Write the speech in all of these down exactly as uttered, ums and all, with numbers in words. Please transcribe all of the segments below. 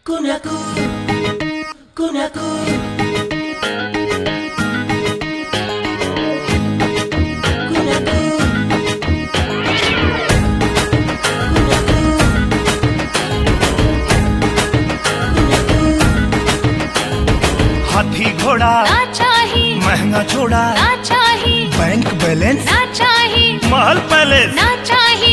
Kunaku, kunaku. हाथी घोड़ा ना चाही, महंगा छोड़ा ना चाही, बैंक बैलेंस ना चाही, महल पैलेस ना चाही,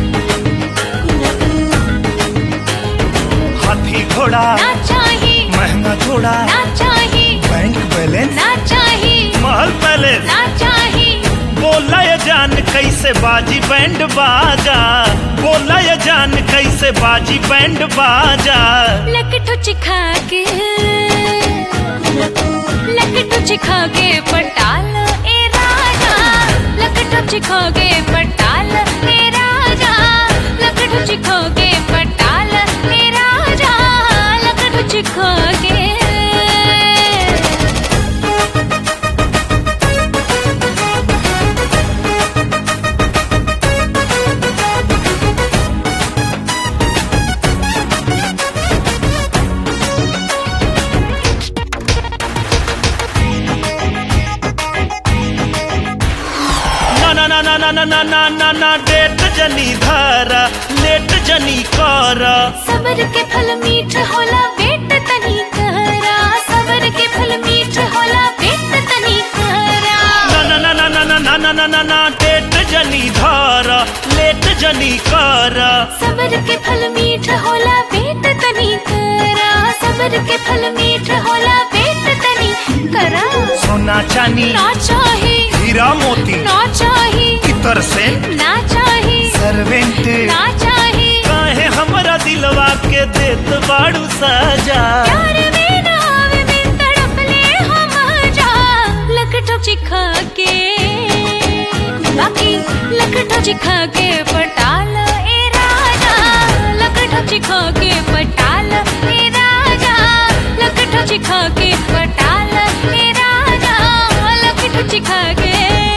हाथी घोड़ा ना चाही, महंगा छोड़ा ना चाही, बैंक बैलेंस ना चाही, महल पैलेस ना चाही। बोला ये जान कैसे बाजी बैंड बाजा बोला ये जान कैसे बाजी बैंड बाजा लकटू चिखा के लकटू चिखा के पटाल ए राजा लकटू चिखा के पटाल ए राजा लकटू चिखा के पटाल ए राजा लकटू चिखा के ना ना ना ना ना ना ना ना ना डेट जनी धारा लेट जनी कारा सबर के फल मीठ होला वेट तनी करा सबर के फल मीठ होला वेट तनी करा ना ना ना ना ना ना ना ना ना ना डेट जनी धारा लेट जनी कारा सबर के फल मीठ होला वेट तनी करा सबर के फल मीठ होला वेट तनी करा सोना चांदी ना चाही हीरा मोती ना चाही इतर से ना चाही सर्वेंट ना चाही काहे हमरा दिलवा के देत बाड़ू सजा प्यार में नाव में तड़प ले हम जा लकटो चिखा के बाकी लकटो चिखा के पटाल ए राजा लकटो चिखा के पटाल ए राजा लकटो चिखा के पटाल ए राजा लकटो चिखा के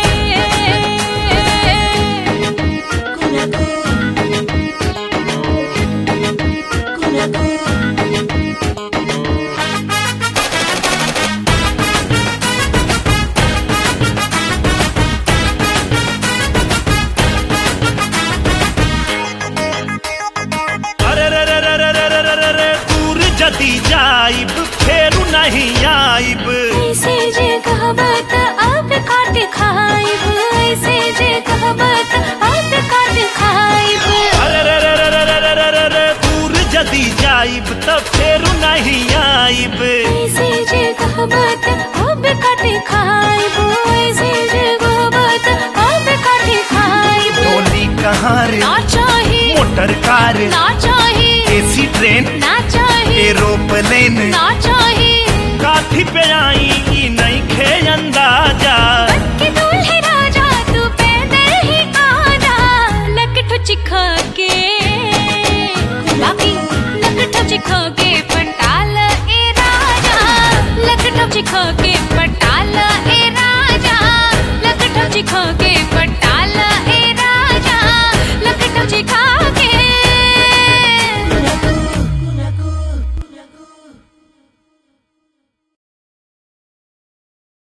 अरे रे रे रे रे रे रे रे रे रे दूर जदी जाइब फेरू नहीं आइब ऐसे जे कहबत अब काट खाइब ऐसे जे कहबत अब काट खाइब अरे रे रे रे रे रे रे रे रे रे दूर जदी जाइब त फेरू नहीं आइब ऐसे जे कहबत अब काट खाइब ऐसे जे कहबत अब काट खाइब टोली कहाँ रे ना चाही मोटर कार ना चाही एसी ट्रेन ना चाही एरोप्लेन ना चाही काठी पे आई ई नहीं खे अंदाजा